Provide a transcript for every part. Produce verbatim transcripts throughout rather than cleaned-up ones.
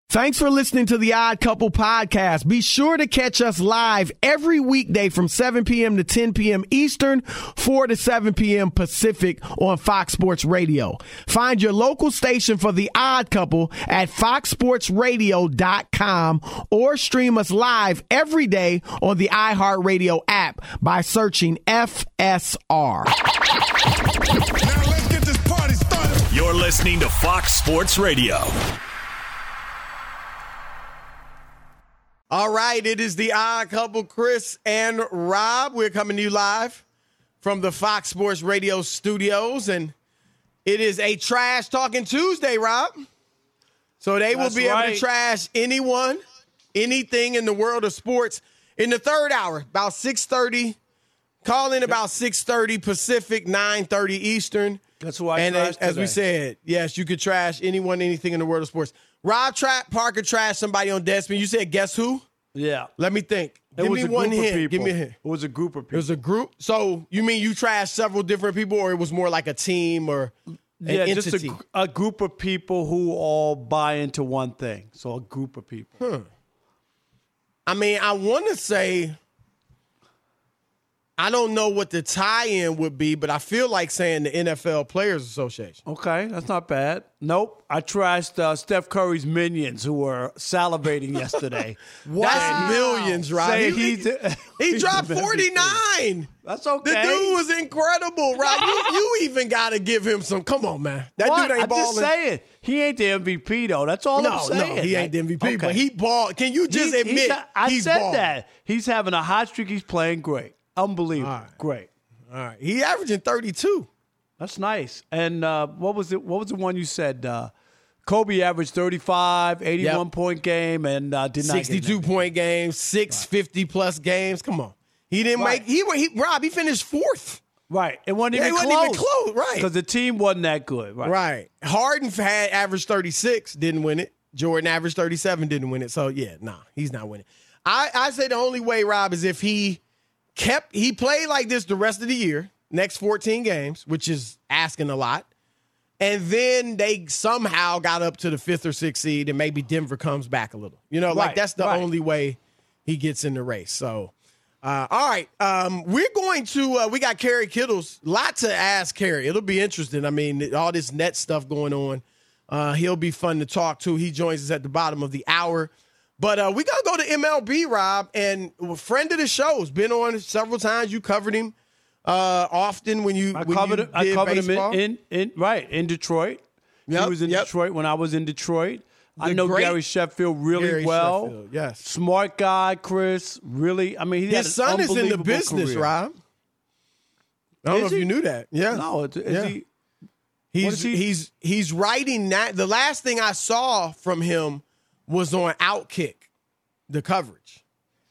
Thanks for listening to the Odd Couple podcast. Be sure to catch us live every weekday from seven p.m. to ten p.m. Eastern, four to seven p.m. Pacific on Fox Sports Radio. Find your local station for the Odd Couple at fox sports radio dot com or stream us live every day on the iHeartRadio app by searching F S R. Now let's get this party started. You're listening to Fox Sports Radio. All right, it is the Odd Couple, Chris and Rob. We're coming to you live from the Fox Sports Radio studios, and it is a Trash Talking Tuesday, Rob. So they That's will be right. able to trash anyone, anything in the world of sports in the third hour, about six thirty. Call in about six thirty Pacific, nine thirty Eastern. That's who I And trashed as, as we today. said, yes, you could trash anyone, anything in the world of sports. Rob Tra- Parker trashed somebody on Deadspin. You said, guess who? Yeah. Let me think. It Give was me a one group hint. of people. Give me a hint. It was a group of It people. was a group. So you mean you trashed several different people, or it was more like a team or an yeah, entity? just a, gr- a group of people who all buy into one thing. So a group of people. Huh. I mean, I want to say, I don't know what the tie-in would be, but I feel like saying the N F L Players Association. Okay, that's not bad. Nope. I trashed uh, Steph Curry's minions who were salivating yesterday. That's millions, right? Saying He, he's- he he's dropped the M V P. forty-nine. That's The okay. dude was incredible, right? You, you even got to give him some. Come on, man. That What? dude ain't I'm balling. just saying. He ain't the M V P, though. That's all No, I'm saying. no, he ain't the M V P, Okay. but he balled. Can you just He's- admit he's ha- I he's said balling? that. He's having a hot streak. He's playing great. Unbelievable. All right. Great. All right, he averaging thirty-two. That's nice. And uh, what was it? What was the one you said? Uh, Kobe averaged thirty-five, eighty-one Yep. point game, and uh, did not get sixty-two that. point games, six fifty-plus games. Come on. He didn't Right. make – he, he Rob, he finished fourth. Right. It wasn't Yeah, even he close. wasn't even close, right. Because the team wasn't that good. Right. Right. Harden had averaged thirty-six, didn't win it. Jordan averaged thirty-seven, didn't win it. So, yeah, nah, he's not winning. I, I say the only way, Rob, is if he kept – he played like this the rest of the year, next fourteen games, which is asking a lot. And then they somehow got up to the fifth or sixth seed, and maybe Denver comes back a little. You know, like Right, that's the right. only way he gets in the race. So, uh, all right, um, we're going to uh, we got Kerry Kittles. Lot to ask Kerry. It'll be interesting. I mean, all this net stuff going on. Uh, he'll be fun to talk to. He joins us at the bottom of the hour. But uh, we gotta go to M L B, Rob, and a friend of the show's been on several times. You covered him uh, often when you I when covered, you it- I did covered baseball. him in, in, in right in Detroit. Yep, he was in yep. Detroit when I was in Detroit. I The know great Gary Sheffield really Gary well. Sheffield, yes. Smart guy, Chris. Really, I mean, he had His an son is in the unbelievable business, career. Rob. I don't Is know if he? you knew that. Yeah. No, is, is Yeah. he? He's is he? he's he's writing that. The last thing I saw from him was on Outkick, the coverage.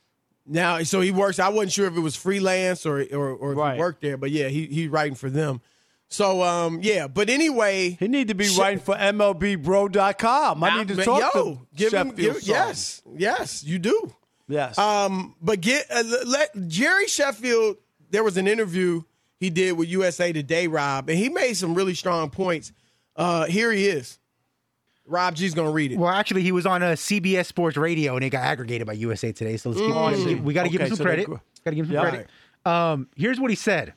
Now, so he works. I wasn't sure if it was freelance or or, or if Right. he worked there, but yeah, he he's writing for them. So um yeah, but anyway, He need to be Shef- writing for M L B bro dot com. I need to man, talk yo, to give him, Sheffield. give, son. yes, yes, you do. yes. Um, but get uh, let Jerry Sheffield. There was an interview he did with U S A Today, Rob, and he made some really strong points. Uh, here he is. Rob G's gonna read it. Well, actually, he was on a C B S Sports Radio, and it got aggregated by U S A Today. So let's give, I we see. give- we got to give him Okay, some so credit. they- Got to give him some Yeah. credit. Um, here's what he said: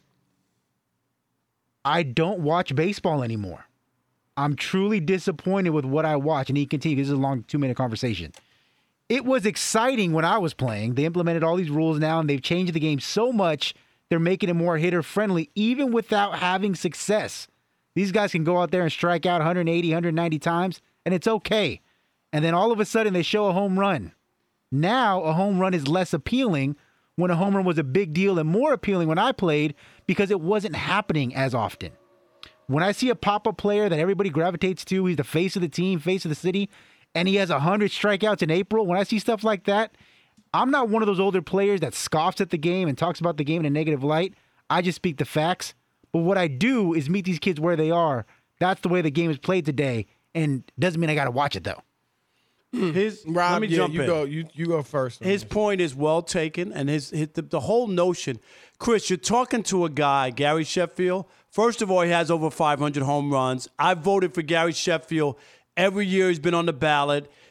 I don't watch baseball anymore. I'm truly disappointed with what I watch. And he continued. This is a long two-minute conversation. It was exciting when I was playing. They implemented all these rules now, and they've changed the game so much. They're making it more hitter-friendly, even without having success. These guys can go out there and strike out one eighty, one ninety times, and it's okay. And then all of a sudden, they show a home run. Now, a home run is less appealing when a home run was a big deal, and more appealing when I played because it wasn't happening as often. When I see a pop-up player that everybody gravitates to, he's the face of the team, face of the city, and he has one hundred strikeouts in April, when I see stuff like that, I'm not one of those older players that scoffs at the game and talks about the game in a negative light. I just speak the facts. But what I do is meet these kids where they are. That's the way the game is played today, and doesn't mean I got to watch it, though. His, Rob, let me yeah, jump you in. go. You you go first. His point is well taken, and his, his the, the whole notion, Chris, you're talking to a guy, Gary Sheffield. First of all, he has over five hundred home runs. I voted for Gary Sheffield every year. He's been on the ballot.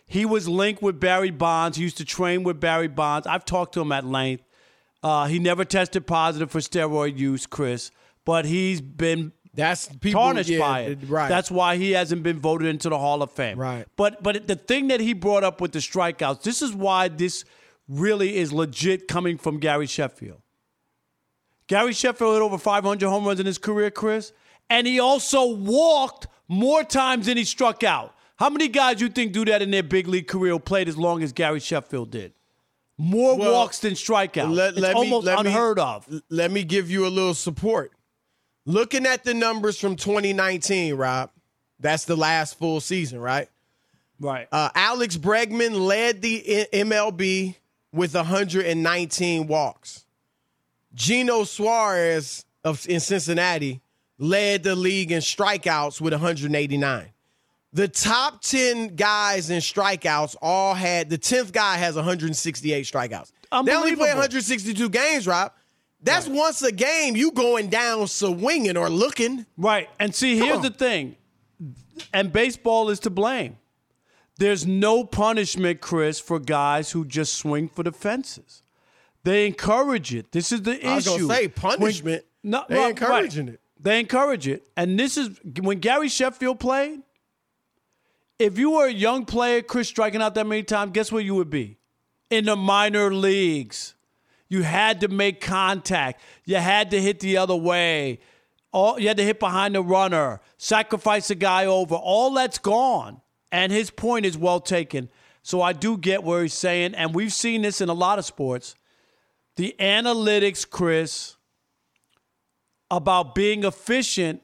He was linked with Barry Bonds. He used to train with Barry Bonds. I've talked to him at length. Uh, he never tested positive for steroid use, Chris, but he's been That's people, tarnished yeah, by it. Right. That's why he hasn't been voted into the Hall of Fame. Right. But but the thing that he brought up with the strikeouts, this is why this really is legit coming from Gary Sheffield. Gary Sheffield hit over five hundred home runs in his career, Chris, and he also walked more times than he struck out. How many guys you think do that in their big league career who played as long as Gary Sheffield did? More Well, walks than strikeouts. Let, it's let me- almost let me- unheard of. Let me give you a little support. Looking at the numbers from twenty nineteen, Rob, that's the last full season, right? Right. Uh, Alex Bregman led the M L B with one hundred nineteen walks. Geno Suarez of in Cincinnati led the league in strikeouts with one hundred eighty-nine. The top ten guys in strikeouts all had, the tenth guy has one hundred sixty-eight strikeouts. They only play Unbelievable. one hundred sixty-two games, Rob. That's Right. once a game you going down swinging or looking. Right. And see, here's on. the thing. And baseball is to blame. There's no punishment, Chris, for guys who just swing for the fences. They encourage it. This is the issue. I was going to say punishment. When, no, they right, encouraging right. it. They encourage it. And this is when Gary Sheffield played. If you were a young player, Chris, striking out that many times, guess where you would be? In the minor leagues. You had to make contact. You had to hit the other way. All, you had to hit behind the runner, sacrifice a guy over. All that's gone. And his point is well taken. So I do get where he's saying, and we've seen this in a lot of sports. The analytics, Chris, about being efficient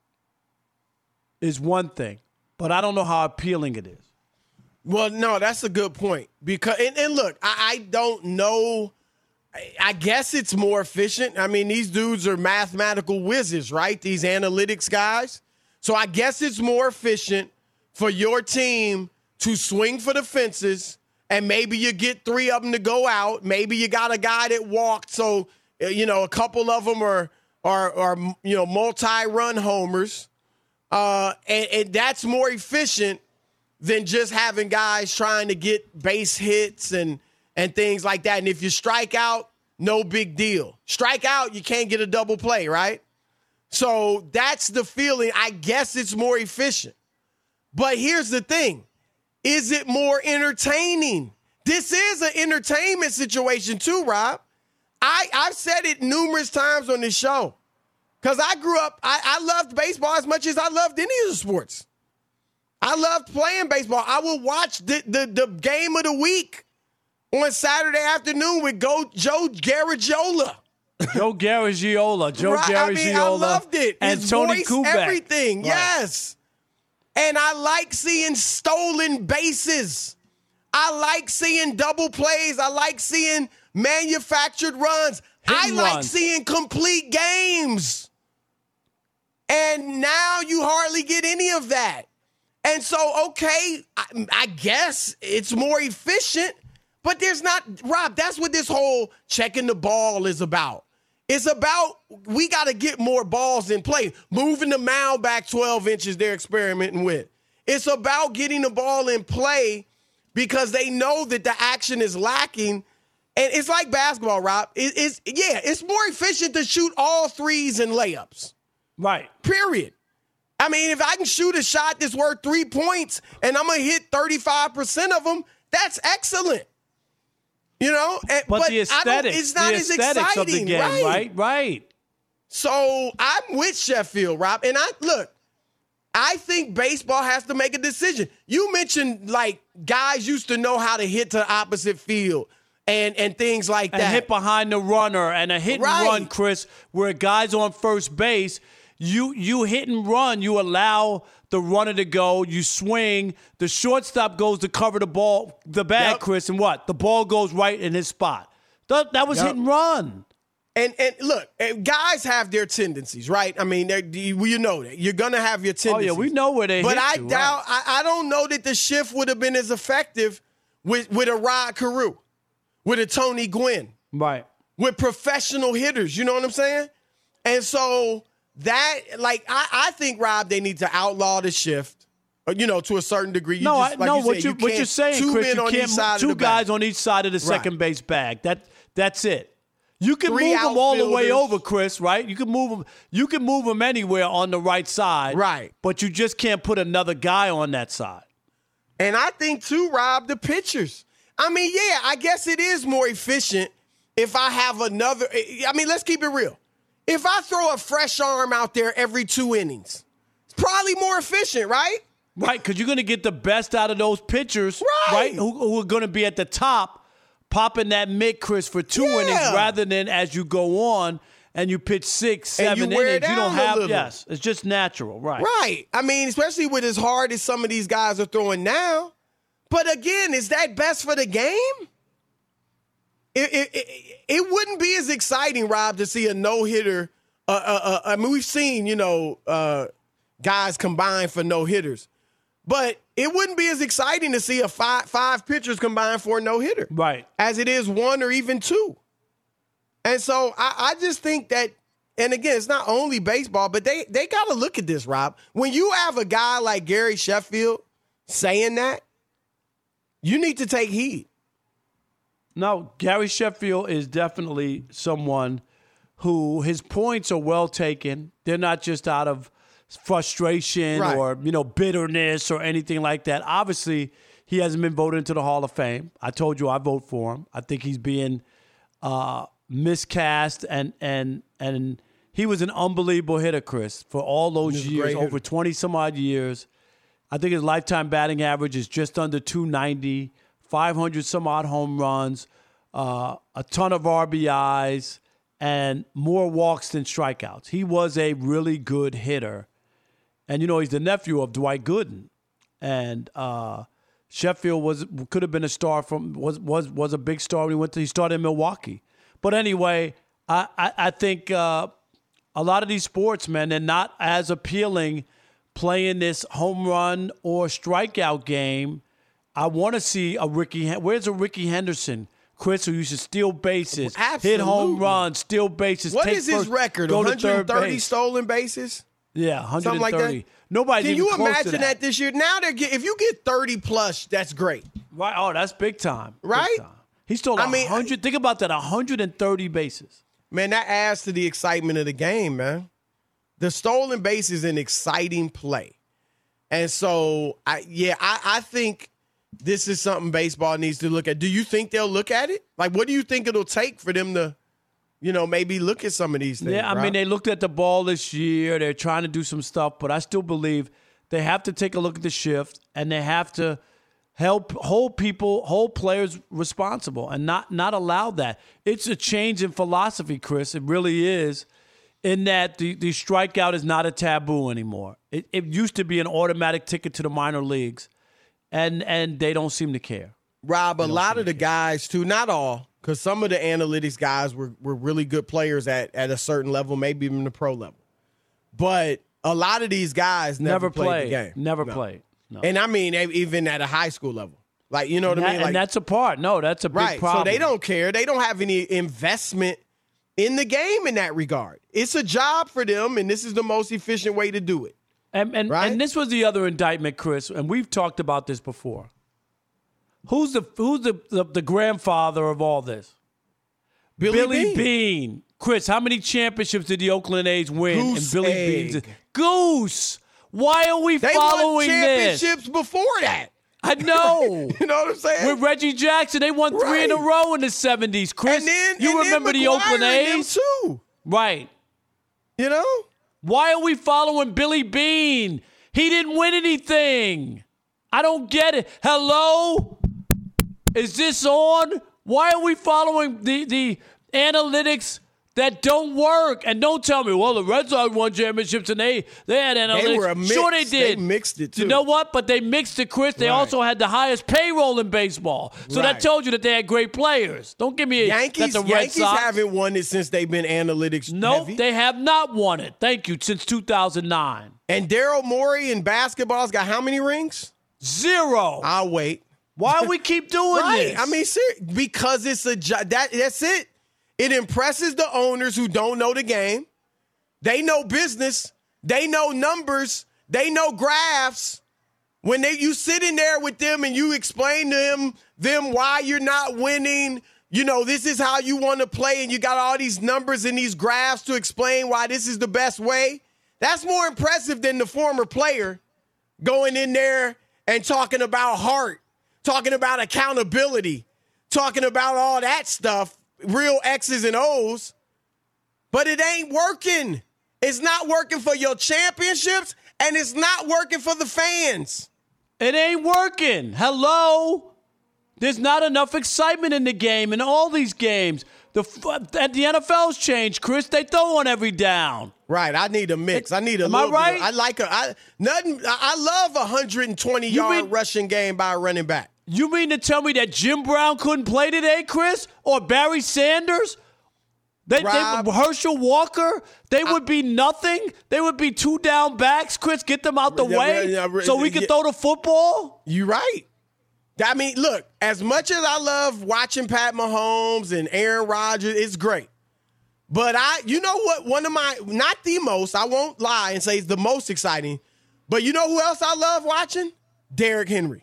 is one thing, but I don't know how appealing it is. Well, no, that's a good point. Because and, and look, I, I don't know. I, I guess it's more efficient. I mean, these dudes are mathematical wizards, right? These analytics guys. So I guess it's more efficient for your team to swing for the fences, and maybe you get three of them to go out. Maybe you got a guy that walked, so you know a couple of them are are, are you know multi-run homers, uh, and, and that's more efficient than just having guys trying to get base hits and and things like that. And if you strike out, no big deal. Strike out, you can't get a double play, right? So that's the feeling. I guess it's more efficient. But here's the thing. Is it more entertaining? This is an entertainment situation too, Rob. I, I've said it numerous times on this show. Because I grew up, I, I loved baseball as much as I loved any of the sports. I loved playing baseball. I would watch the, the, the game of the week on Saturday afternoon with Go, Joe Garagiola. Joe Garagiola. Joe Right? Garagiola. I mean, I loved it. And His Tony voice, Kubek. everything. Right. Yes. And I like seeing stolen bases. I like seeing double plays. I like seeing manufactured runs. Hit I and like runs. seeing complete games. And now you hardly get any of that. And so, okay, I, I guess it's more efficient, but there's not, Rob, that's what this whole checking the ball is about. It's about we got to get more balls in play, moving the mound back twelve inches they're experimenting with. It's about getting the ball in play because they know that the action is lacking. And it's like basketball, Rob. It, it's, yeah, it's more efficient to shoot all threes and layups, Right. period. I mean, if I can shoot a shot that's worth three points and I'm going to hit thirty-five percent of them, that's excellent. You know, and, But, but the I don't, aesthetics, it's not the as aesthetics exciting, of the game, right? right? Right. So I'm with Sheffield, Rob. And I look, I think baseball has to make a decision. You mentioned like guys used to know how to hit to the opposite field and and things like And that. hit behind the runner and a hit Right. and run, Chris, where a guy's on first base. You you hit and run. You allow the runner to go. You swing. The shortstop goes to cover the ball, the bag, Yep. Chris, and what? The ball goes right in his spot. That, that was Yep. hit and run. And and look, eh, guys have their tendencies, right? I mean, they're- you you know that you're gonna have your Oh, tendencies. yeah, we know where they But hit I to, doubt. right. I, I don't know that the shift would have been as effective with with a Rod Carew, with a Tony Gwynn, Right. with professional hitters. You know what I'm saying? And so that, like, I, I think, Rob, they need to outlaw the shift. Uh, You know, to a certain degree. You no, just, I, like no. you what said, you, you what can't- you're saying, two Chris? men You on can't each side of two the guys bag. on each side of the second Right. base bag. That that's it. You can Three move them all the way outfielders. over, Chris. Right? You can move them. You can move them anywhere on the right side. Right. But you just can't put another guy on that side. And I think, too, Rob, the pitchers. I mean, yeah, I guess it is more efficient if I have another. I mean, let's keep it real. If I throw a fresh arm out there every two innings, it's probably more efficient, right? Right, because you're going to get the best out of those pitchers, Right. right? Who, who are going to be at the top, popping that mitt, Chris, for two Yeah. innings, rather than as you go on and you pitch six, And you seven wear innings. You don't down a have little. yes. It's just natural, right? Right. I mean, especially with as hard as some of these guys are throwing now. But again, is that best for the game? It, it, it, it wouldn't be as exciting, Rob, to see a no-hitter. Uh, uh, uh, I mean, we've seen, you know, uh, guys combine for no-hitters. But it wouldn't be as exciting to see a five, five pitchers combine for a no-hitter. Right. As it is one or even two. And so I, I just think that, and again, it's not only baseball, but they, they got to look at this, Rob. When you have a guy like Gary Sheffield saying that, you need to take heed. No, Gary Sheffield is definitely someone who his points are well taken. They're not just out of frustration Right. or, you know, bitterness or anything like that. Obviously, he hasn't been voted into the Hall of Fame. I told you I vote for him. I think he's being uh, miscast, and and and he was an unbelievable hitter, Chris, for all those He's a years, great hitter. over twenty some odd years. I think his lifetime batting average is just under two ninety, five hundred some odd home runs, uh, a ton of R B Is, and more walks than strikeouts. He was a really good hitter. And, you know, he's the nephew of Dwight Gooden. And uh, Sheffield was could have been a star from was was was a big star when he went to he started in Milwaukee. But anyway, I I, I think uh, a lot of these sports, man, they're not as appealing playing this home run or strikeout game. I want to see a Ricky. Where's a Ricky Henderson, Chris, who used to steal bases, hit home Absolutely. runs, steal bases. What take is his first, record? Go to one third hundred thirty base. stolen bases? Yeah, one hundred thirty. Something like that? Nobody's Can even you close imagine to that. this year? Now they're get, if you get thirty plus, that's great. Right. Oh, that's big time. Big Right? time. He stole I mean, one hundred. Think about that, one hundred thirty bases. Man, that adds to the excitement of the game, man. The stolen base is an exciting play. And so, I, yeah, I, I think this is something baseball needs to look at. Do you think they'll look at it? Like, what do you think it'll take for them to, you know, maybe look at some of these things? Yeah, I mean, Rob? they looked at the ball this year. They're trying to do some stuff, but I still believe they have to take a look at the shift, and they have to help hold people, hold players responsible, and not not allow that. It's a change in philosophy, Chris. It really is, in that the, the strikeout is not a taboo anymore. It, it used to be an automatic ticket to the minor leagues, and and they don't seem to care. Rob, a lot of the guys, too, not all, because some of the analytics guys were, were really good players at, at a certain level, maybe even the pro level. But a lot of these guys never, Never played, played. the game. Never No. played. No. And I mean, even at a high school level. Like, you know what And I that- mean? Like, and that's a part. No, that's a big right. problem. So they don't care. They don't have any investment in the game in that regard. It's a job for them, and this is the most efficient way to do it. And and, Right? and this was the other indictment, Chris, and we've talked about this before. Who's the who's the the, the grandfather of all this? Billy, Bean. Bean. Chris, how many championships did the Oakland A's win? Goose and Billy egg. Bean's Goose. Why are we They following won this? championships before that. I know. You know what I'm saying? With Reggie Jackson, they won three in a Right. row in the seventies. Chris, and then, you and remember then the McGuire Oakland and them A's? too. Right. You know? Why are we following Billy Bean? He didn't win anything. I don't get it. Hello? Is this on? Why are we following the, the analytics that don't work? And don't tell me, well, the Red Sox won championships and they, they had analytics. They were a mix. Sure they did. They mixed it, too. You know what? But they mixed it, Chris. They Right. also had the highest payroll in baseball. So that Right. told you that they had great players. Don't give me Yankees, that the Red Yankees Sox. haven't won it since they've been analytics Nope, heavy. they have not won it. Thank you. Since two thousand nine. And Daryl Morey in basketball's got how many rings? Zero. I'll wait. Why do we keep doing Right. this? I mean, ser- because it's a jo- that that's it. It impresses the owners who don't know the game. They know business. They know numbers. They know graphs. When they you sit in there with them and you explain to them, them why you're not winning, you know, this is how you want to play, and you got all these numbers and these graphs to explain why this is the best way, that's more impressive than the former player going in there and talking about heart, talking about accountability, talking about all that stuff, real X's and O's. But it ain't working. It's not working for your championships, and it's not working for the fans. It ain't working. Hello? There's not enough excitement in the game, in all these games. The the N F L's changed, Chris. They throw on every down. Right. I need a mix. I need a Am little I right? bit. Of, I like a I nothing. I love a one hundred twenty You yard mean- rushing game by a running back. You mean to tell me that Jim Brown couldn't play today, Chris? Or Barry Sanders? They, Rob. they Herschel Walker? They I, would be nothing? They would be two down backs, Chris? Get them out the Yeah, way yeah, yeah, so we can yeah. throw the football? You right. I mean, look, as much as I love watching Pat Mahomes and Aaron Rodgers, it's great. But I, you know what, one of my, not the most, I won't lie and say it's the most exciting, but you know who else I love watching? Derrick Henry.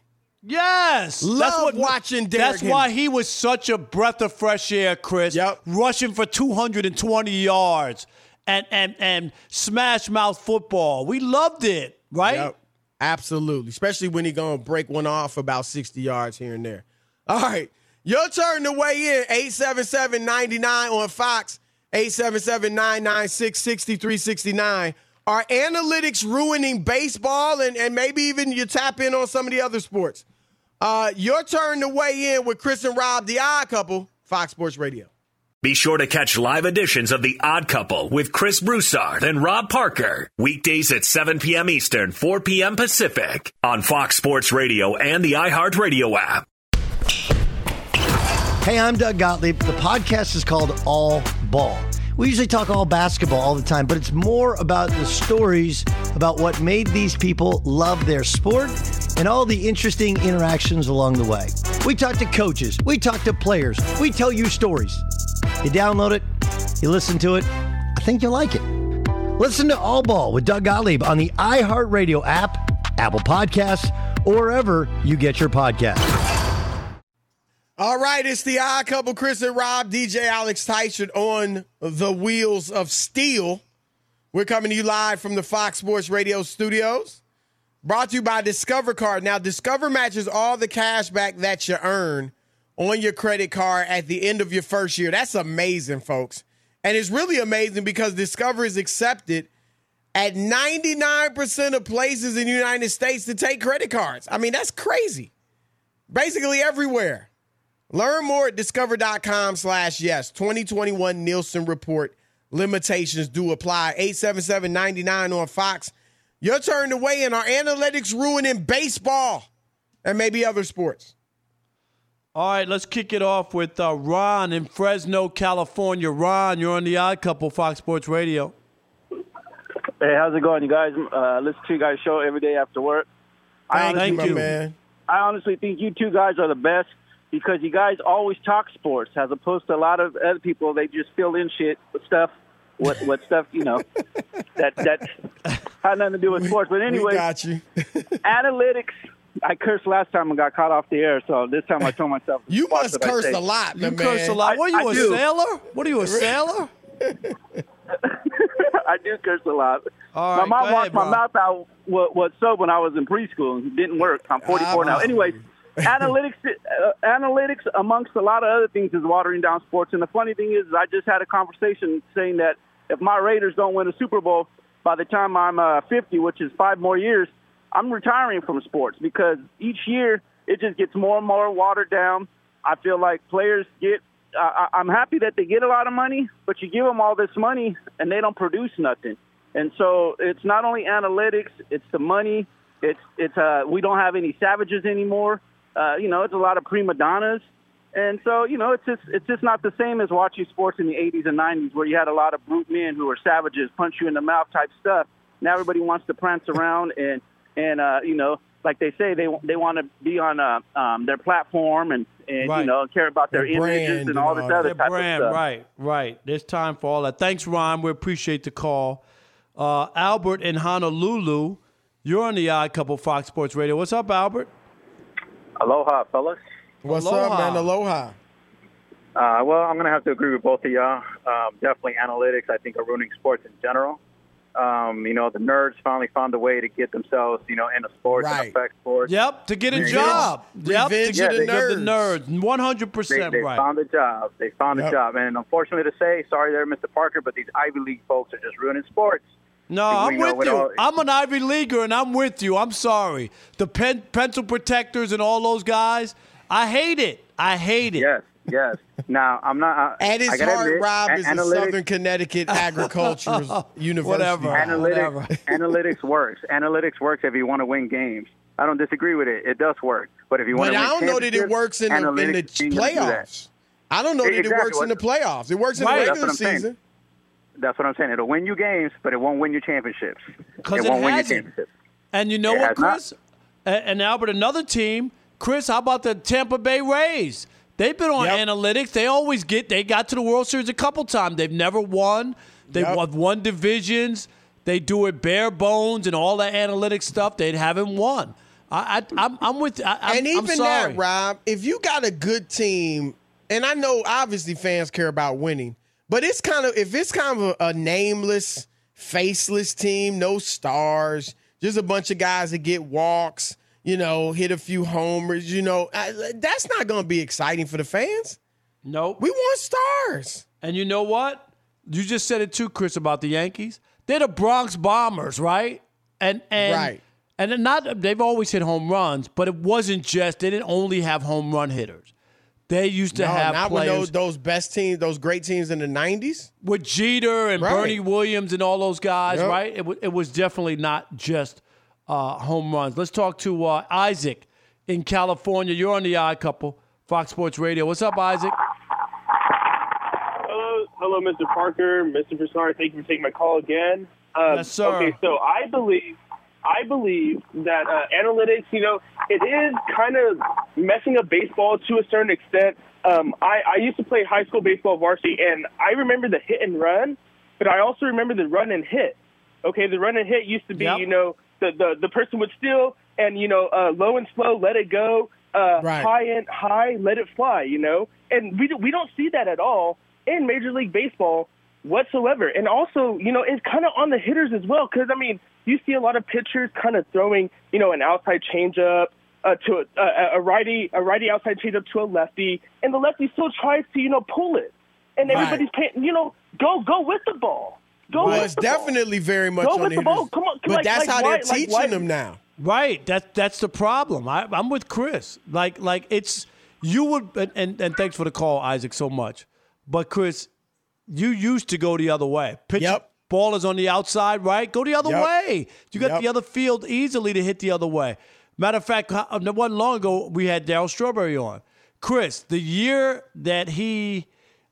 Yes. Love that's what, watching Derrick That's why Henry. he was such a breath of fresh air, Chris. Yep. Rushing for two hundred twenty yards and, and, and smash mouth football. We loved it, right? Yep. Absolutely, especially when he going to break one off about sixty yards here and there. All right, your turn to weigh in, eight seven seven, nine nine on Fox, eight seven seven, nine nine six, six three six nine. Are analytics ruining baseball, and, and maybe even you tap in on some of the other sports? Uh, your turn to weigh in with Chris and Rob, the Odd Couple, Fox Sports Radio. Be sure to catch live editions of The Odd Couple with Chris Broussard and Rob Parker. Weekdays at seven p.m. Eastern, four p.m. Pacific on Fox Sports Radio and the iHeartRadio app. Hey, I'm Doug Gottlieb. The podcast is called All Ball. We usually talk all basketball all the time, but it's more about the stories about what made these people love their sport and all the interesting interactions along the way. We talk to coaches. We talk to players. We tell you stories. You download it. You listen to it. I think you'll like it. Listen to All Ball with Doug Gottlieb on the iHeartRadio app, Apple Podcasts, or wherever you get your podcasts. All right, it's the Odd Couple, Chris and Rob, D J Alex Teichert on the wheels of steel. We're coming to you live from the Fox Sports Radio studios. Brought to you by Discover Card. Now, Discover matches all the cash back that you earn on your credit card at the end of your first year. That's amazing, folks. And it's really amazing because Discover is accepted at ninety-nine percent of places in the United States to take credit cards. I mean, that's crazy. Basically everywhere. Learn more at discover.com slash yes. twenty twenty-one Nielsen Report. Limitations do apply. eight seven seven, nine nine on Fox. Your turn to weigh in. Are analytics ruining baseball and maybe other sports? All right, let's kick it off with uh, Ron in Fresno, California. Ron, you're on the Odd Couple, Fox Sports Radio. Hey, how's it going, you guys? Uh, listen to you guys' show every day after work. Thank, Thank you, my you. man. I honestly think you two guys are the best because you guys always talk sports as opposed to a lot of other people. They just fill in shit with stuff, what what stuff, you know, that, that had nothing to do with sports. But anyway, We got you. analytics, I cursed last time and got caught off the air, so this time I told myself. You what must did I curse say? a lot, You man. curse a lot. I- What are you, I a do. sailor? What are you, a sailor? I do curse a lot. All my right, mom go walked ahead, my bro. mouth out with, with soap when I was in preschool. It didn't work. I'm forty-four now. Anyways, analytics uh, analytics amongst a lot of other things is watering down sports. And the funny thing is, I just had a conversation saying that if my Raiders don't win a Super Bowl by the time I'm uh, fifty, which is five more years, I'm retiring from sports because each year it just gets more and more watered down. I feel like players get uh, – I'm happy that they get a lot of money, but you give them all this money and they don't produce nothing. And so it's not only analytics, it's the money. It's it's uh we don't have any savages anymore. Uh, you know, it's a lot of prima donnas. And so, you know, it's just it's just not the same as watching sports in the eighties and nineties where you had a lot of brute men who were savages, punch you in the mouth type stuff. Now everybody wants to prance around and and uh, you know, like they say, they they want to be on uh, um, their platform and, and Right. you know, care about their, Their images brand and and all this all other Their type brand, of stuff. right, right. There's time for all that. Thanks, Ron. We appreciate the call. Uh, Albert in Honolulu, You're on the Odd Couple Fox Sports Radio. What's up, Albert? Aloha, fellas. What's Aloha. up, man? Aloha. Uh, well, I'm going to have to agree with both of y'all. Um, definitely analytics, I think, are ruining sports in general. Um, you know, the nerds finally found a way to get themselves, you know, into sports Right. and affect sports. Yep, to get a Revenge- job. Yep, to revenge get of the the nerds. nerds. one hundred They, percent they right. found a job. They found Yep. a job. And unfortunately to say, sorry there, Mister Parker, but these Ivy League folks are just ruining sports. No, We I'm know with with you. all- I'm an Ivy Leaguer, and I'm with you. I'm sorry. The pen, pencil protectors and all those guys, I hate it. I hate it. Yes, yes. Now, I'm not. Uh, At its I gotta heart, admit, Rob a- is a analytics- Southern Connecticut Agriculture University. Whatever. Analytics, Whatever. analytics works. Analytics works if you want to win games. I don't disagree with it. It does work. But if you want But to I win don't know that it championships, works in the, in the analytics ain't gonna do that. playoffs. I don't know that it Exactly. works in the playoffs. It works in Right. the That's regular what I'm saying. season. That's what I'm saying. It'll win you games, but it won't win you championships. 'Cause it it won't win you hasn't. championships. And you know It what, has not. Chris? A- And Albert, another team. Chris, how about the Tampa Bay Rays? They've been on Yep. analytics. They always get. They got to the World Series a couple times. They've never won. They've Yep. won, won divisions. They do it bare bones and all that analytics stuff. They haven't won. I, I, I'm, I'm with. I, I'm, And even I'm sorry. that, Rob, if you got a good team, and I know obviously fans care about winning, but it's kind of if it's kind of a, a nameless, faceless team, no stars, just a bunch of guys that get walks, you know, hit a few homers, you know, I, that's not going to be exciting for the fans. Nope. We want stars. And you know what? You just said it too, Chris, about the Yankees. They're the Bronx Bombers, right? And and Right. and they're not they've always hit home runs, but it wasn't just they didn't only have home run hitters. They used to No, have not with players those those best teams, those great teams in the nineties. with Jeter and Right. Bernie Williams and all those guys, Yep. right? It, w- it was definitely not just uh, home runs. Let's talk to uh, Isaac in California. You're on the Odd Couple, Fox Sports Radio. What's up, Isaac? Hello, hello, Mister Parker, Mister Broussard. Thank you for taking my call again. Um, Yes, sir. Okay, so I believe, I believe that uh, analytics, you know, it is kind of messing up baseball to a certain extent. Um, I, I used to play high school baseball varsity, and I remember the hit and run, but I also remember the run and hit. Okay, the run and hit used to be, Yep. you know, the, the, the person would steal and, you know, uh, low and slow, let it go, uh, Right. high and high, let it fly, you know? And we, do- we don't see that at all in Major League Baseball whatsoever. And also, you know, it's kind of on the hitters as well, because, I mean, you see a lot of pitchers kind of throwing, you know, an outside changeup uh, to a, a, a righty, a righty outside changeup to a lefty, and the lefty still tries to, you know, pull it. And Right. everybody's paying, you know, go go with the ball. Go Well, with it's the ball. definitely very much Go on with the the ball. hitters. Come on, But like- that's like how why- they're like teaching why- them now. Right. That that's the problem. I, I'm with Chris. Like like it's you would and, and and thanks for the call, Isaac, so much. But Chris, you used to go the other way. Pitch Yep. ball is on the outside, right? Go the other Yep. way. You got Yep. the other field easily to hit the other way. Matter of fact, how- not one long ago we had Darryl Strawberry on. Chris, the year that he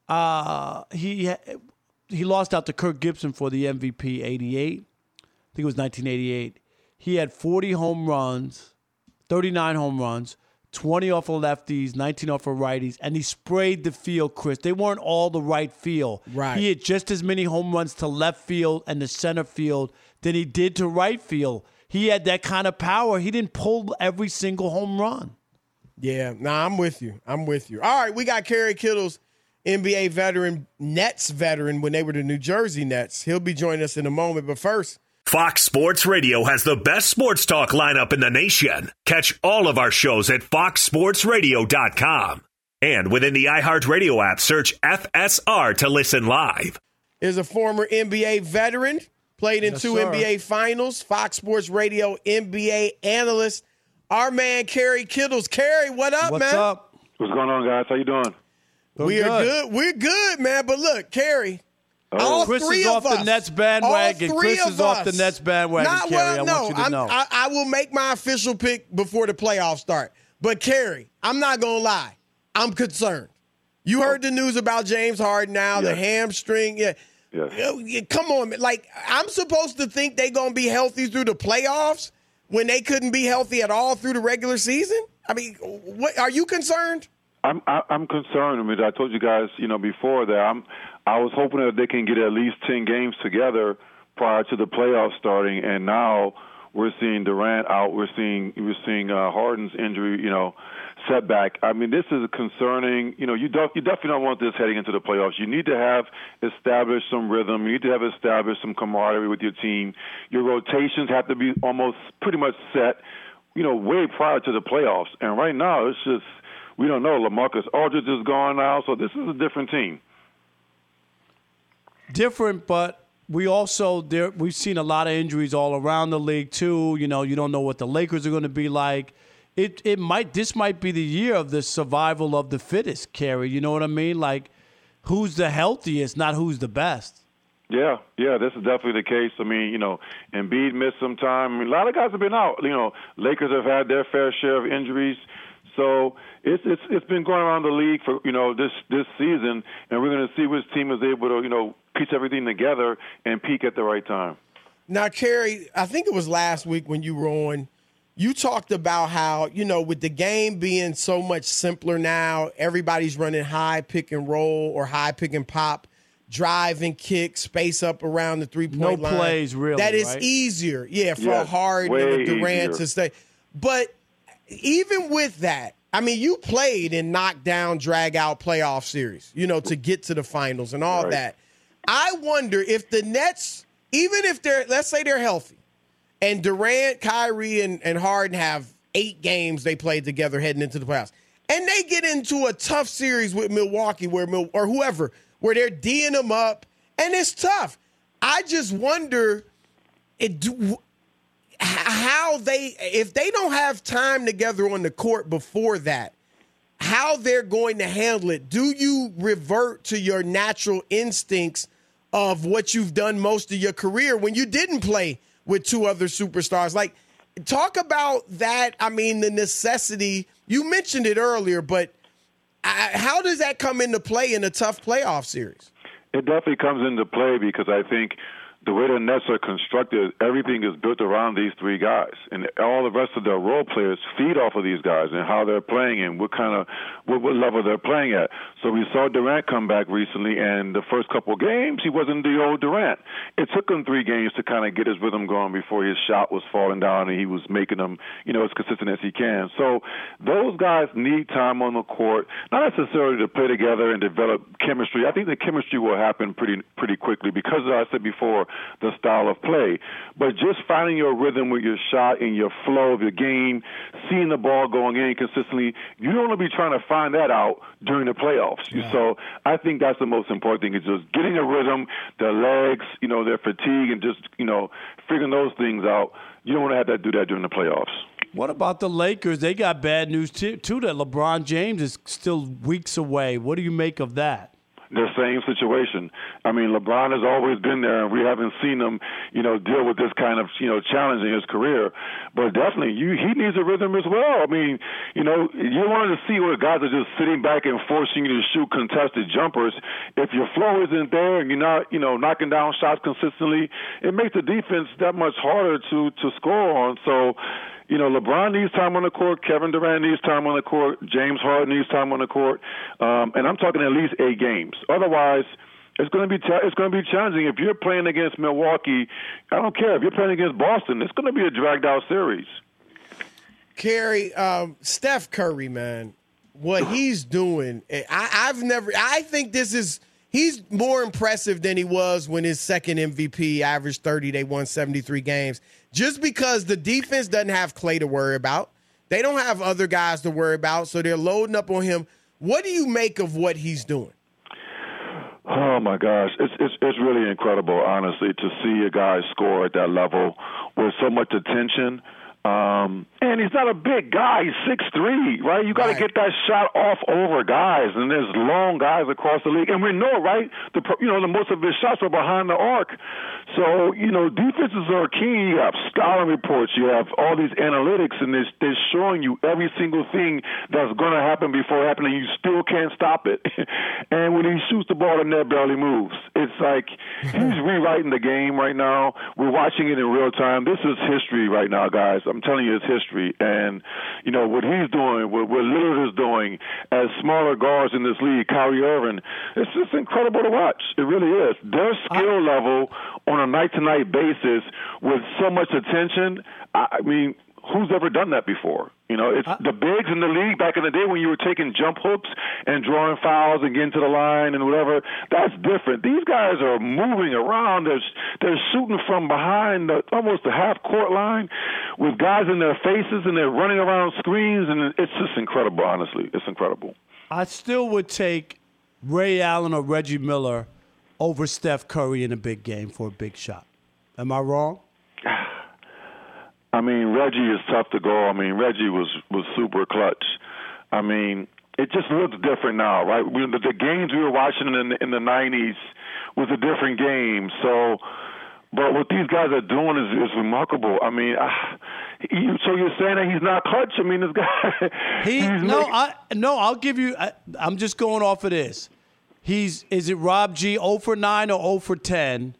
uh, he he lost out to Kirk Gibson for the M V P eighty-eight. I think it was nineteen eighty-eight. He had forty home runs, thirty-nine home runs, twenty off of lefties, nineteen off of righties, and he sprayed the field, Chris. They weren't all the right field. Right. He had just as many home runs to left field and the center field than he did to right field. He had that kind of power. He didn't pull every single home run. Yeah, nah, I'm with you. I'm with you. All right, we got Kerry Kittles, N B A veteran, Nets veteran when they were the New Jersey Nets. He'll be joining us in a moment, but first, Fox Sports Radio has the best sports talk lineup in the nation. Catch all of our shows at fox sports radio dot com. And within the iHeartRadio app, search F S R to listen live. is a former N B A veteran, played in Yes, two sir. N B A finals, Fox Sports Radio N B A analyst, our man Kerry Kittles. Kerry, what up, What's man? up? What's going on, guys? How you doing? We are good. We're good, man. But look, Kerry, all Chris three is of off us, the Nets bandwagon. all three Chris of is off the us- Nets bandwagon, Not Kerry. well, I no, want you to I'm- know. I, I will make my official pick before the playoffs start. But Kerry, I'm not gonna lie, I'm concerned. You heard the news about James Harden now, the Yes. hamstring. Yeah. Yes. Yeah, yeah, come on, man. Like, I'm supposed to think they're going to be healthy through the playoffs when they couldn't be healthy at all through the regular season? I mean, what are you concerned? I'm I, I'm concerned. I mean, I told you guys, you know, before that I'm I was hoping that they can get at least ten games together prior to the playoffs starting, and now We're seeing Durant out. We're seeing we're seeing uh, Harden's injury, you know, setback. I mean, this is concerning. You know, you don't you definitely don't want this heading into the playoffs. You need to have established some rhythm. You need to have established some camaraderie with your team. Your rotations have to be almost pretty much set, you know, way prior to the playoffs. And right now, it's just we don't know. LaMarcus Aldridge is gone now, so this is a different team. Different, but we also there we've seen a lot of injuries all around the league too. You know, you don't know what the Lakers are going to be like. It it might this might be the year of the survival of the fittest, Kerry. You know what I mean? Like, who's the healthiest, not who's the best. Yeah, yeah, this is definitely the case. I mean, you know, Embiid missed some time. I mean, a lot of guys have been out. You know, Lakers have had their fair share of injuries. So it's it's it's been going around the league for, you know, this this season, and we're going to see which team is able to, you know, piece everything together and peak at the right time. Now, Kerry, I think it was last week when you were on, you talked about how, you know, with the game being so much simpler now, everybody's running high pick and roll or high pick and pop, drive and kick, space up around the three-point no line. No plays, really, That is right? easier, yeah, for Yes, Harden way and Durant easier. to stay. But even with that, I mean, you played in knockdown, drag-out playoff series, you know, to get to the finals and all Right. that. I wonder if the Nets, even if they're, let's say they're healthy, and Durant, Kyrie, and, and Harden have eight games they played together heading into the playoffs, and they get into a tough series with Milwaukee where Mil- or whoever, where they're D'ing them up, and it's tough. I just wonder it, do, how they, if they don't have time together on the court before that, how they're going to handle it. Do you revert to your natural instincts of what you've done most of your career when you didn't play with two other superstars? Like, talk about that. I mean, the necessity. You mentioned it earlier, but I, how does that come into play in a tough playoff series? It definitely comes into play because I think the way the Nets are constructed, everything is built around these three guys, and all the rest of the role players feed off of these guys and how they're playing and what kind of what, what level they're playing at. So we saw Durant come back recently, and the first couple of games he wasn't the old Durant. It took him three games to kind of get his rhythm going before his shot was falling down and he was making them, you know, as consistent as he can. So those guys need time on the court, not necessarily to play together and develop chemistry. I think the chemistry will happen pretty pretty quickly because, as I said before, the style of play. But just finding your rhythm with your shot and your flow of your game, seeing the ball going in consistently, you don't want to be trying to find that out during the playoffs. Yeah. So I think that's the most important thing is just getting a rhythm, their legs, you know, their fatigue, and just, you know, figuring those things out. You don't want to have to do that during the playoffs. What about the Lakers? They got bad news, too, too that LeBron James is still weeks away. What do you make of that? The same situation. I mean, LeBron has always been there, and we haven't seen him, you know, deal with this kind of, you know, challenge in his career. But definitely, you, he needs a rhythm as well. I mean, you know, you wanted to see where guys are just sitting back and forcing you to shoot contested jumpers. If your flow isn't there and you're not, you know, knocking down shots consistently, it makes the defense that much harder to to score on. So, you know, LeBron needs time on the court. Kevin Durant needs time on the court. James Harden needs time on the court. Um, and I'm talking at least eight games. Otherwise, it's going to be ta- it's going to be challenging. If you're playing against Milwaukee, I don't care. If you're playing against Boston, it's going to be a dragged-out series. Kerry, um, Steph Curry, man, what he's doing, I, I've never – I think this is – he's more impressive than he was when his second M V P averaged thirty. They won seventy-three games. Just because the defense doesn't have Clay to worry about. They don't have other guys to worry about, so they're loading up on him. What do you make of what he's doing? Oh, my gosh. It's, it's it's really incredible, honestly, to see a guy score at that level with so much attention. Um, and he's not a big guy. He's six three, right? You got to right. get that shot off over guys, and there's long guys across the league. And we know, right, the you know, the most of his shots are behind the arc. So, you know, defenses are key. You have scouting reports. You have all these analytics, and they're, they're showing you every single thing that's going to happen before it happens, and you still can't stop it. And when he shoots the ball, the net barely moves. It's like he's rewriting the game right now. We're watching it in real time. This is history right now, guys. I'm I'm telling you, it's history. And, you know, what he's doing, what, what Lillard is doing as smaller guards in this league, Kyrie Irving, it's just incredible to watch. It really is. Their skill level on a night-to-night basis with so much attention, I, I mean, who's ever done that before? You know, it's the bigs in the league back in the day when you were taking jump hooks and drawing fouls and getting to the line and whatever. That's different. These guys are moving around. They're, they're shooting from behind the, almost the half-court line with guys in their faces, and they're running around screens, and it's just incredible, honestly. It's incredible. I still would take Ray Allen or Reggie Miller over Steph Curry in a big game for a big shot. Am I wrong? I mean, Reggie is tough to go. I mean, Reggie was, was super clutch. I mean, it just looks different now, right? We, the, the games we were watching in the, in the nineties was a different game. So, but what these guys are doing is, is remarkable. I mean, uh, you, so you're saying that he's not clutch? I mean, this guy. He no, making, I no. I'll give you. I, I'm just going off of this. He's is it Rob G zero for nine or zero for ten?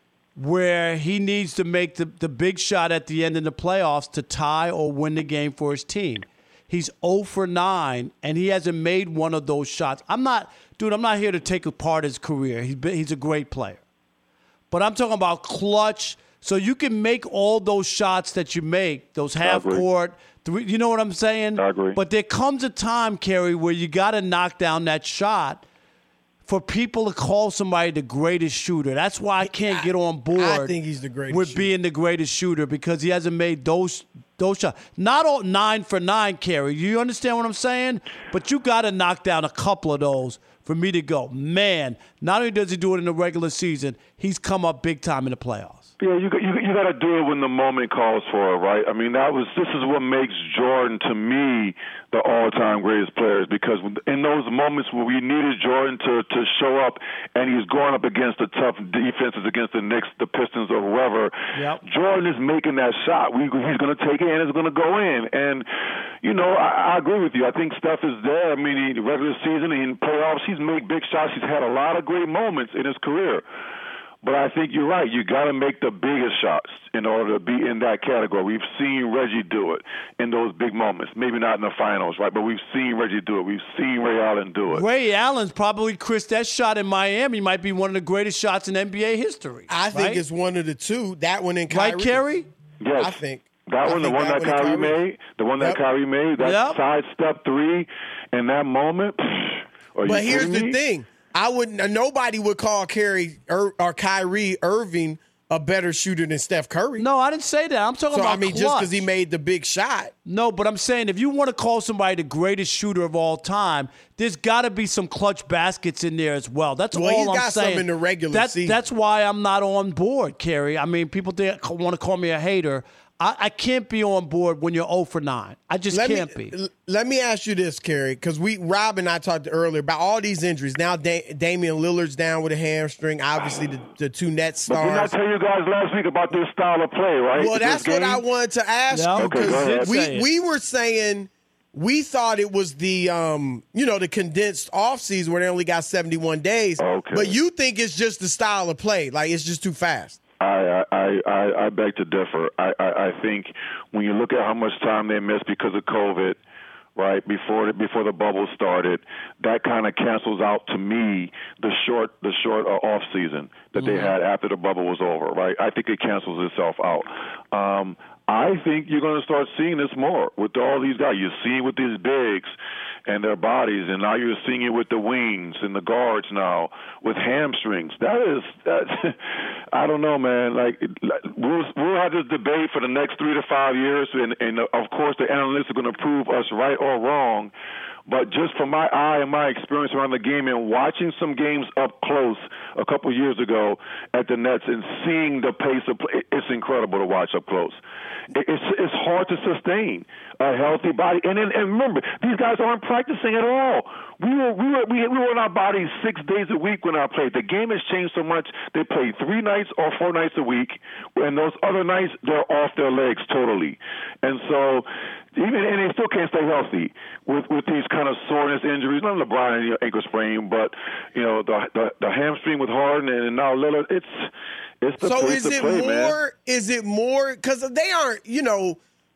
Where he needs to make the, the big shot at the end of the playoffs to tie or win the game for his team. He's zero for nine, and he hasn't made one of those shots. I'm not, dude, I'm not here to take apart his career. He's been, he's a great player. But I'm talking about clutch. So you can make all those shots that you make, those half-court, three, you know what I'm saying? I agree. But there comes a time, Kerry, where you got to knock down that shot for people to call somebody the greatest shooter. That's why I can't get on board I think he's the greatest with shooter. being the greatest shooter, because he hasn't made those those shots. Not all nine for nine, Kerry. You understand what I'm saying? But you got to knock down a couple of those for me to go, man, not only does he do it in the regular season, he's come up big time in the playoffs. Yeah, you you you got to do it when the moment calls for it, right? I mean, that was this is what makes Jordan to me the all-time greatest players, because in those moments where we needed Jordan to to show up and he's going up against the tough defenses against the Knicks, the Pistons, or whoever, yep. Jordan is making that shot. We, he's going to take it and it's going to go in. And you know, I, I agree with you. I think Steph is there. I mean, in the regular season, in playoffs, he's made big shots. He's had a lot of great moments in his career. But I think you're right. You got to make the biggest shots in order to be in that category. We've seen Reggie do it in those big moments. Maybe not in the finals, right? But we've seen Reggie do it. We've seen Ray Allen do it. Ray Allen's probably, Chris, that shot in Miami might be one of the greatest shots in N B A history. I think right? it's one of the two. That one and Kyrie. Right, Kerry? Yes. I think. That I one, the think one that, that Kyrie made, the one yep. that Kyrie made, that yep. sidestep three in that moment. Are but you here's the me? thing. I wouldn't. Nobody would call Kerry or, or Kyrie Irving a better shooter than Steph Curry. No, I didn't say that. I'm talking so, about I mean, clutch. just because he made the big shot. No, but I'm saying if you want to call somebody the greatest shooter of all time, there's got to be some clutch baskets in there as well. That's well, all he's I'm got saying. some in the regular that's, season. That's why I'm not on board, Kerry. I mean, people want to call me a hater. I, I can't be on board when you're zero for nine. I just let can't me, be. Let me ask you this, Kerry, because we Rob and I talked earlier about all these injuries. Now da- Damian Lillard's down with a hamstring. Obviously, the, the two Nets stars. But didn't I tell you guys last week about this style of play, right? Well, that's what I wanted to ask yeah, you, okay, because we, we were saying we thought it was the um, you know the condensed off season where they only got seventy-one days. Okay. But you think it's just the style of play, like it's just too fast. I, I, I, I beg to differ. I, I, I think when you look at how much time they missed because of COVID, right, before the, before the bubble started, that kind of cancels out to me the short the short uh, off season that mm-hmm. they had after the bubble was over, right? I think it cancels itself out. Um, I think you're going to start seeing this more with all these guys. You're seeing with these bigs and their bodies, and now you're seeing it with the wings and the guards now with hamstrings. That is, that's, I don't know, man. Like we'll we'll have this debate for the next three to five years, and, and of course the analysts are going to prove us right or wrong. But just from my eye and my experience around the game and watching some games up close a couple of years ago at the Nets and seeing the pace of play, it's incredible to watch up close. It's it's hard to sustain a healthy body. And then, and remember, these guys aren't practicing at all. We were we were we were in our bodies six days a week when I played. The game has changed so much. They play three nights or four nights a week, and those other nights they're off their legs totally. And so, even and they still can't stay healthy with with these kind of soreness injuries. Not LeBron, you know, ankle sprain, but you know the the, the hamstring with Harden and now Lillard. It's it's the so place is to it play, more? Man. Is it more because they aren't? You know,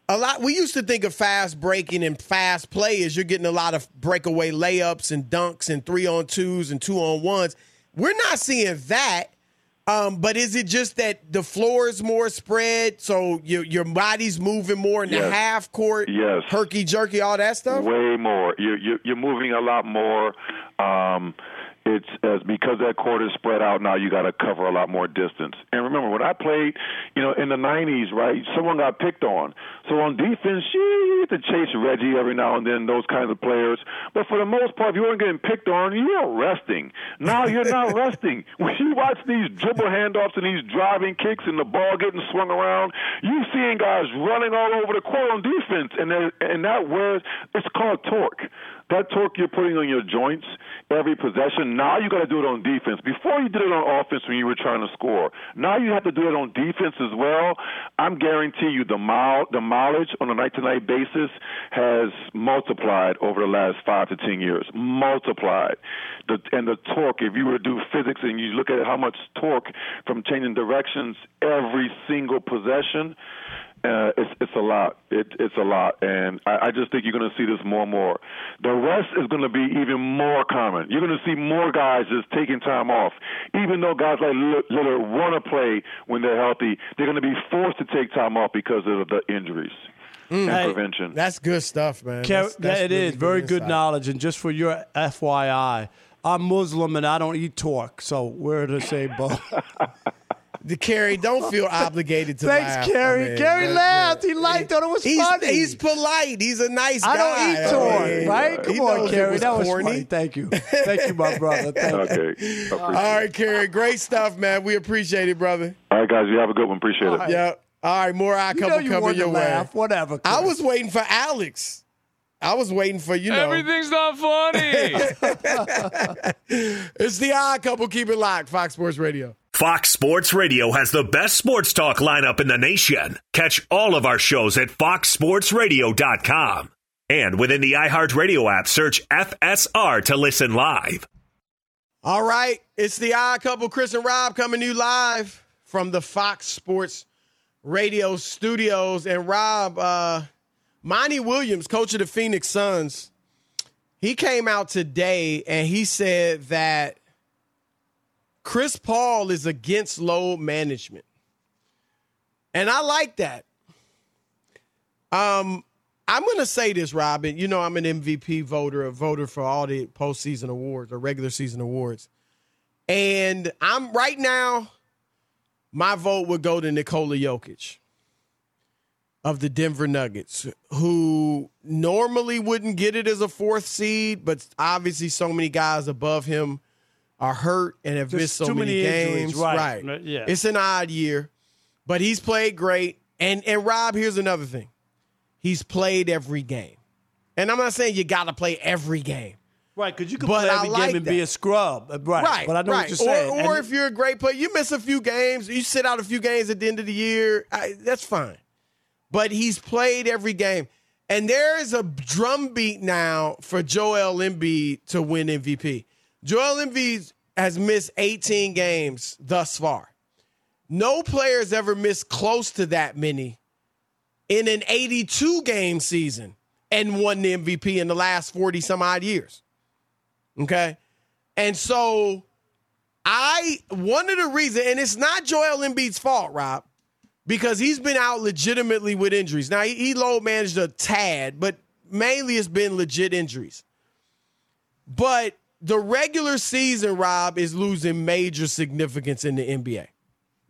a lot. We used to think of fast breaking and fast play as you're getting a lot of breakaway layups and dunks and three on twos and two on ones. We're not seeing that. Um, but is it just that the floor is more spread, so your your body's moving more in yes. the half court, yes. herky jerky, all that stuff? Way more. You're you're, you're moving a lot more. Um, It's as because that court is spread out now, you got to cover a lot more distance. And remember, when I played, you know, in the nineties, right, someone got picked on. So on defense, you get to chase Reggie every now and then, those kinds of players. But for the most part, if you weren't getting picked on, you were resting. Now you're not resting. When you watch these dribble handoffs and these driving kicks and the ball getting swung around, you're seeing guys running all over the court on defense. And, and that wears, it's called torque. That torque you're putting on your joints every possession, now you got to do it on defense. Before you did it on offense when you were trying to score. Now you have to do it on defense as well. I'm guarantee you the mile, the mileage on a night-to-night basis has multiplied over the last five to ten years. Multiplied. The, and the torque, if you were to do physics and you look at how much torque from changing directions every single possession, Uh, it's it's a lot. It, it's a lot, and I, I just think you're going to see this more and more. The rest is going to be even more common. You're going to see more guys just taking time off. Even though guys like Lillard want to play when they're healthy, they're going to be forced to take time off because of the injuries mm. and hey, prevention. That's good stuff, man. Car- that's, that's it really is. Very good insight. knowledge. And just for your F Y I, I'm Muslim and I don't eat torque, so we're the same boat. The Kerry, don't feel obligated to Thanks, laugh. Kerry. I mean, Kerry that, laughed. yeah. He liked it. It was he's, funny. He's polite. He's a nice I guy. don't eat torque, I mean, right? Come he on, knows Kerry. was That was corny. funny. Thank you. Thank you, my brother. Thank okay. you. All right, Kerry. Great stuff, man. We appreciate it, brother. All right, guys. You have a good one. Appreciate it. Right. Yeah. All right, more eye You couple know you coming want your to way. laugh. Whatever. I Chris. was waiting for Alex. I was waiting for, you know. Everything's not funny. It's the Odd Couple. Keep it locked. Fox Sports Radio. Fox Sports Radio has the best sports talk lineup in the nation. Catch all of our shows at fox sports radio dot com. And within the iHeartRadio app, search F S R to listen live. All right. It's the Odd Couple. Chris and Rob coming to you live from the Fox Sports Radio studios. And Rob, uh, Monty Williams, coach of the Phoenix Suns, he came out today and he said that Chris Paul is against load management. And I like that. Um, I'm going to say this, Robin. You know I'm an M V P voter, a voter for all the postseason awards or regular season awards. And I'm right now, my vote would go to Nikola Jokic of the Denver Nuggets, who normally wouldn't get it as a fourth seed, but obviously so many guys above him are hurt and have Just missed so too many, many games. injuries, right. Right. Yeah. It's an odd year, but he's played great. And and Rob, here's another thing. He's played every game. And I'm not saying you got to play every game. Right, because you can But play I every like game and that. be a scrub. Right, Right, but I know right. what you're saying. Or, or And- if you're a great player, you miss a few games, you sit out a few games at the end of the year, I, that's fine. But he's played every game. And there is a drumbeat now for Joel Embiid to win M V P. Joel Embiid has missed eighteen games thus far. No player has ever missed close to that many in an eighty-two game season and won the M V P in the last forty some odd years. Okay? And so I, one of the reasons, and it's not Joel Embiid's fault, Rob, because he's been out legitimately with injuries. Now, he, he load managed a tad, but mainly it's been legit injuries. But the regular season, Rob, is losing major significance in the N B A.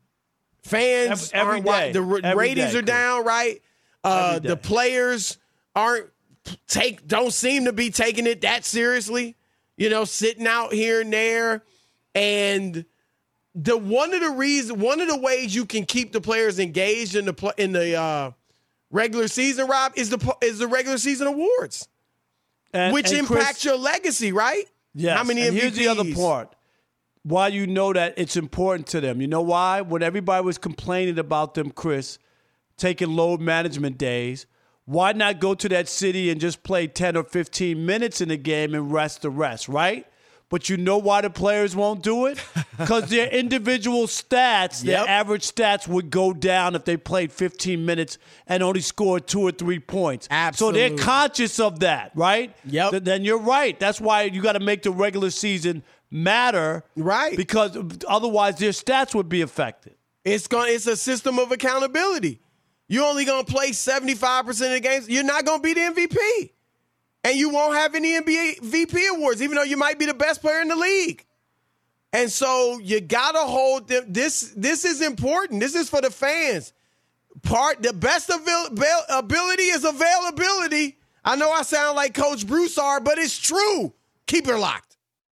Fans Every- every aren't wa- day. the ra- Every ratings day, are Chris. down, right? Uh, Every day. the players aren't take don't seem to be taking it that seriously. You know, sitting out here and there, and the one of the reasons, one of the ways you can keep the players engaged in the pl- in the uh, regular season, Rob, is the po- is the regular season awards, and- which and impacts Chris- your legacy, right? Yes. How many and M V Ps? here's the other part. Why you know that it's important to them. You know why? When everybody was complaining about them, Chris, taking load management days, why not go to that city and just play ten or fifteen minutes in the game and rest the rest, right? But you know why the players won't do it? Because their individual stats, their Yep. average stats would go down if they played fifteen minutes and only scored two or three points. Absolutely. So they're conscious of that, right? Yep. Th- then you're right. That's why you got to make the regular season matter. Right. Because otherwise their stats would be affected. It's going. It's a system of accountability. You're only going to play seventy-five percent of the games. You're not going to be the M V P. And you won't have any N B A M V P awards, even though you might be the best player in the league. And so you got to hold them. This, this is important. This is for the fans. Part The best avail- avail- ability is availability. I know I sound like Coach Broussard, but it's true. Keep it locked.